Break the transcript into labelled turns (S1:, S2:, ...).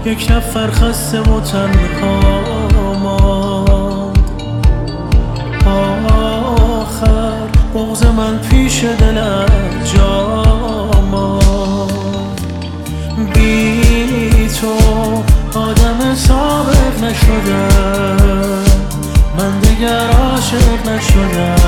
S1: یک نفر خسته و تنها ماند. آخر بغض من پیش دلت جا ماند. بی تو آدم ثابت نشدم، من دیگر عاشق نشدم.